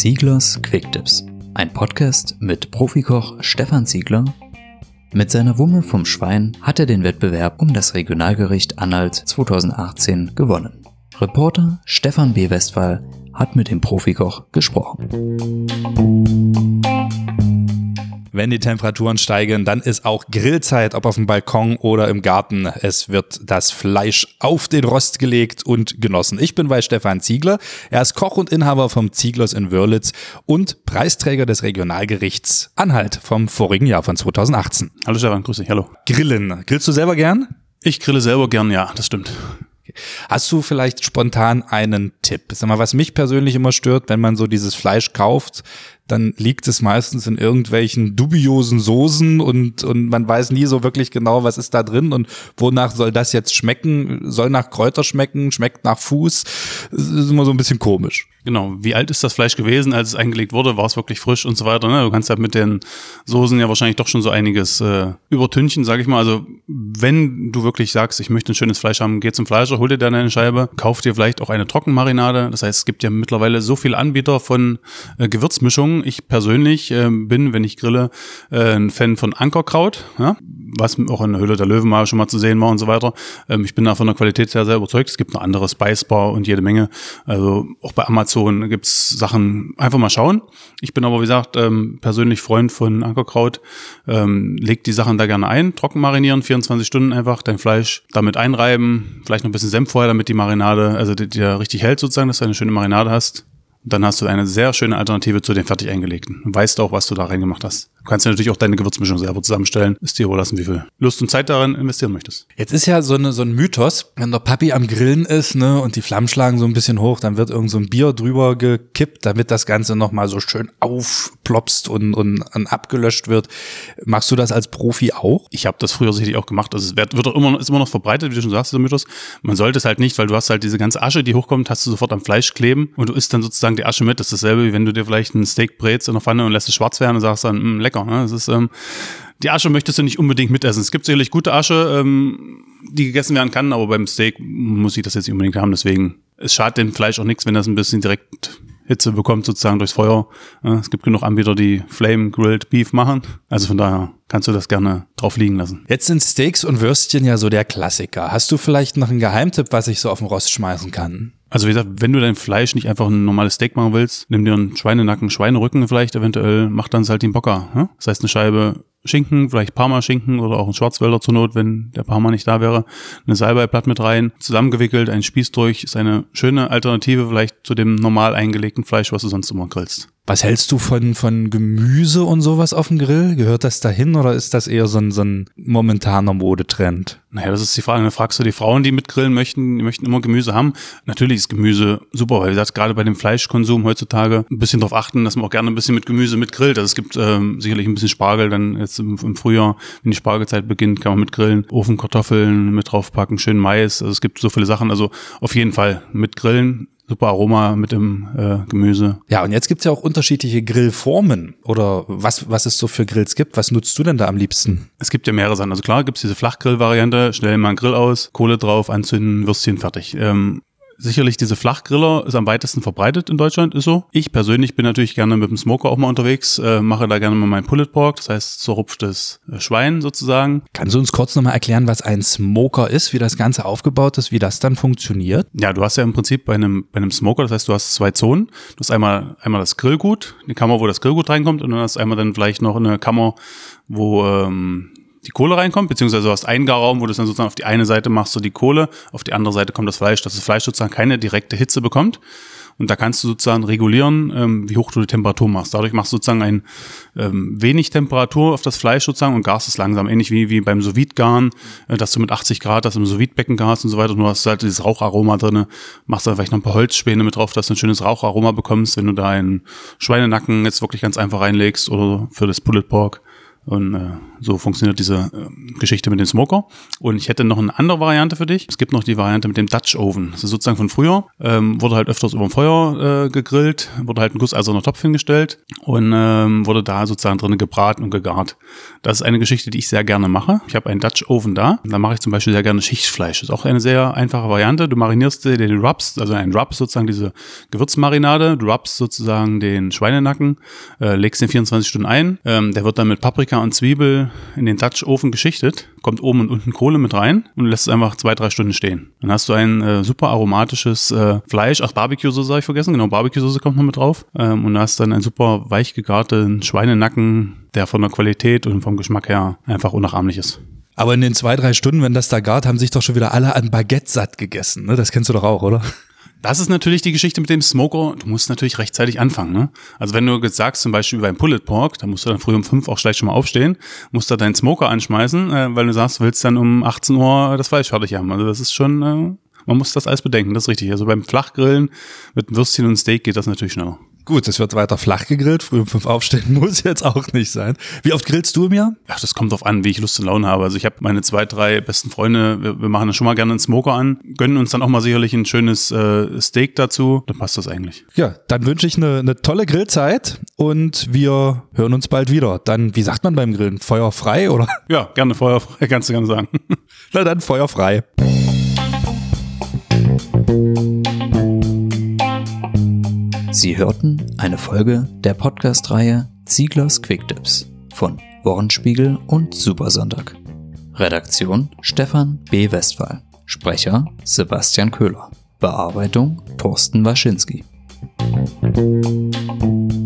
Zieglers Quick-Tipps, ein Podcast mit Profikoch Stefan Ziegler. Mit seiner Wumme vom Schwein hat er den Wettbewerb um das Regionalgericht Anhalt 2018 gewonnen. Reporter Stefan B. Westphal hat mit dem Profikoch gesprochen. Wenn die Temperaturen steigen, dann ist auch Grillzeit, ob auf dem Balkon oder im Garten. Es wird das Fleisch auf den Rost gelegt und genossen. Ich bin bei Stefan Ziegler. Er ist Koch und Inhaber vom Zieglers in Wörlitz und Preisträger des Regionalgerichts Anhalt vom vorigen Jahr von 2018. Hallo Stefan, grüß dich, hallo. Grillen. Grillst du selber gern? Ich grille selber gern, ja, das stimmt. Hast du vielleicht spontan einen Tipp? Sag mal, was mich persönlich immer stört, wenn man so dieses Fleisch kauft, dann liegt es meistens in irgendwelchen dubiosen Soßen und man weiß nie so wirklich genau, was ist da drin und wonach soll das jetzt schmecken? Soll nach Kräuter schmecken, schmeckt nach Fuß? Das ist immer so ein bisschen komisch. Genau, wie alt ist das Fleisch gewesen, als es eingelegt wurde? War es wirklich frisch und so weiter? Ne? Du kannst ja mit den Soßen ja wahrscheinlich doch schon so einiges übertünchen, sage ich mal. Also wenn du wirklich sagst, ich möchte ein schönes Fleisch haben, geh zum Fleischer, hol dir dann eine Scheibe, kauf dir vielleicht auch eine Trockenmarinade. Das heißt, es gibt ja mittlerweile so viele Anbieter von Gewürzmischungen. Ich persönlich bin, wenn ich grille, ein Fan von Ankerkraut, ja? Was auch in der Höhle der Löwen mal schon mal zu sehen war und so weiter. Ich bin da von der Qualität sehr, sehr überzeugt. Es gibt noch andere, Spicebar und jede Menge. Also auch bei Amazon gibt's Sachen, einfach mal schauen. Ich bin aber, wie gesagt, persönlich Freund von Ankerkraut. Leg die Sachen da gerne ein, trocken marinieren, 24 Stunden einfach, dein Fleisch damit einreiben, vielleicht noch ein bisschen Senf vorher, damit die Marinade, also die richtig hält sozusagen, dass du eine schöne Marinade hast. Dann hast du eine sehr schöne Alternative zu den fertig eingelegten. Du weißt auch, was du da reingemacht hast. Du kannst ja natürlich auch deine Gewürzmischung selber zusammenstellen. Ist dir überlassen, wie viel Lust und Zeit darin investieren möchtest. Jetzt ist ja so ein Mythos, wenn der Papi am Grillen ist, ne, und die Flammen schlagen so ein bisschen hoch, dann wird irgend so ein Bier drüber gekippt, damit das Ganze nochmal so schön aufplopst und abgelöscht wird. Machst du das als Profi auch? Ich habe das früher sicherlich auch gemacht. Also es ist immer noch verbreitet, wie du schon sagst, dieser Mythos. Man sollte es halt nicht, weil du hast halt diese ganze Asche, die hochkommt, hast du sofort am Fleisch kleben und du isst dann sozusagen die Asche mit. Das ist dasselbe, wie wenn du dir vielleicht ein Steak brätst in der Pfanne und lässt es schwarz werden und sagst dann, lecker. Ne? Das ist, die Asche möchtest du nicht unbedingt mitessen. Es gibt sicherlich gute Asche, die gegessen werden kann, aber beim Steak muss ich das jetzt nicht unbedingt haben. Deswegen, es schadet dem Fleisch auch nichts, wenn das ein bisschen direkt Hitze bekommt, sozusagen durchs Feuer. Es gibt genug Anbieter, die Flame Grilled Beef machen. Also von daher kannst du das gerne drauf liegen lassen. Jetzt sind Steaks und Würstchen ja so der Klassiker. Hast du vielleicht noch einen Geheimtipp, was ich so auf den Rost schmeißen kann? Also wie gesagt, wenn du dein Fleisch nicht einfach ein normales Steak machen willst, nimm dir einen Schweinenacken, Schweinerücken vielleicht eventuell, mach dann Saltimbocca. Ja? Das heißt eine Scheibe Schinken, vielleicht Parma-Schinken oder auch ein Schwarzwälder zur Not, wenn der Parma nicht da wäre. Eine Salbeiblatt mit rein, zusammengewickelt, ein Spieß durch, ist eine schöne Alternative vielleicht zu dem normal eingelegten Fleisch, was du sonst immer grillst. Was hältst du von Gemüse und sowas auf dem Grill? Gehört das dahin oder ist das eher so ein momentaner Modetrend? Naja, das ist die Frage. Dann fragst du die Frauen, die mitgrillen möchten, die möchten immer Gemüse haben. Natürlich ist Gemüse super, weil wie gesagt, gerade bei dem Fleischkonsum heutzutage ein bisschen darauf achten, dass man auch gerne ein bisschen mit Gemüse mitgrillt. Also es gibt sicherlich ein bisschen Spargel, dann jetzt im Frühjahr, wenn die Spargelzeit beginnt, kann man mitgrillen. Ofenkartoffeln mit draufpacken, schön Mais. Also es gibt so viele Sachen. Also auf jeden Fall mitgrillen. Super Aroma mit dem Gemüse. Ja, und jetzt gibt's ja auch unterschiedliche Grillformen oder was es so für Grills gibt. Was nutzt du denn da am liebsten? Es gibt ja mehrere Sachen. Also klar gibt's diese Flachgrill-Variante, schnell mal einen Grill aus, Kohle drauf, anzünden, Würstchen fertig. Sicherlich diese Flachgriller ist am weitesten verbreitet in Deutschland, ist so. Ich persönlich bin natürlich gerne mit dem Smoker auch mal unterwegs, mache da gerne mal mein Pulled Pork, das heißt zerrupftes Schwein sozusagen. Kannst du uns kurz nochmal erklären, was ein Smoker ist, wie das Ganze aufgebaut ist, wie das dann funktioniert? Ja, du hast ja im Prinzip bei einem Smoker, das heißt, du hast zwei Zonen. Du hast einmal das Grillgut, eine Kammer, wo das Grillgut reinkommt und dann hast du einmal dann vielleicht noch eine Kammer, wo die Kohle reinkommt, beziehungsweise du hast einen Garraum, wo du dann sozusagen auf die eine Seite machst du die Kohle, auf die andere Seite kommt das Fleisch, dass das Fleisch sozusagen keine direkte Hitze bekommt. Und da kannst du sozusagen regulieren, wie hoch du die Temperatur machst. Dadurch machst du sozusagen wenig Temperatur auf das Fleisch sozusagen und garst es langsam, ähnlich wie beim Sous-Vide-Garen, dass du mit 80 Grad das im Sous-Vide-Becken garst und so weiter. Du hast halt dieses Raucharoma drin, machst da vielleicht noch ein paar Holzspäne mit drauf, dass du ein schönes Raucharoma bekommst, wenn du da einen Schweinenacken jetzt wirklich ganz einfach reinlegst oder für das Pulled Pork. Und so funktioniert diese Geschichte mit dem Smoker. Und ich hätte noch eine andere Variante für dich. Es gibt noch die Variante mit dem Dutch Oven. Das ist sozusagen von früher. Wurde halt öfters über dem Feuer gegrillt, wurde halt ein gusseiserner Topf hingestellt und wurde da sozusagen drin gebraten und gegart. Das ist eine Geschichte, die ich sehr gerne mache. Ich habe einen Dutch Oven da. Da mache ich zum Beispiel sehr gerne Schichtfleisch. Das ist auch eine sehr einfache Variante. Du marinierst den Rubs, also ein Rub sozusagen diese Gewürzmarinade. Du rubst sozusagen den Schweinenacken, legst den 24 Stunden ein. Der wird dann mit Paprika und Zwiebel in den Dutch Oven geschichtet, kommt oben und unten Kohle mit rein und lässt es einfach 2-3 Stunden stehen. Dann hast du ein super aromatisches Fleisch, Barbecue-Soße habe ich vergessen, genau, Barbecue-Soße kommt noch mit drauf und du hast dann einen super weich gegarten Schweinenacken, der von der Qualität und vom Geschmack her einfach unnachahmlich ist. Aber in den 2-3 Stunden, wenn das da gart, haben sich doch schon wieder alle an Baguette satt gegessen, ne? Das kennst du doch auch, oder? Das ist natürlich die Geschichte mit dem Smoker. Du musst natürlich rechtzeitig anfangen, ne? Also wenn du jetzt sagst, zum Beispiel beim Pulled Pork, da musst du dann früh um 5 auch gleich schon mal aufstehen, musst da deinen Smoker anschmeißen, weil du sagst, du willst dann um 18 Uhr das Fleisch fertig haben. Also das ist schon, man muss das alles bedenken, das ist richtig. Also beim Flachgrillen mit Würstchen und Steak geht das natürlich schneller. Gut, es wird weiter flach gegrillt, früh um 5 aufstehen muss jetzt auch nicht sein. Wie oft grillst du im Jahr? Ja, das kommt drauf an, wie ich Lust und Laune habe. Also ich habe meine 2-3 besten Freunde, wir machen dann schon mal gerne einen Smoker an, gönnen uns dann auch mal sicherlich ein schönes Steak dazu, dann passt das eigentlich. Ja, dann wünsche ich eine tolle Grillzeit und wir hören uns bald wieder. Dann, wie sagt man beim Grillen? Feuerfrei, oder? Ja, gerne feuerfrei, kannst du gerne sagen. Na dann, feuerfrei. Sie hörten eine Folge der Podcast-Reihe Zieglers Quick-Tipps von Worenspiegel und Supersonntag. Redaktion Stefan B. Westphal. Sprecher Sebastian Köhler. Bearbeitung Thorsten Waschinski.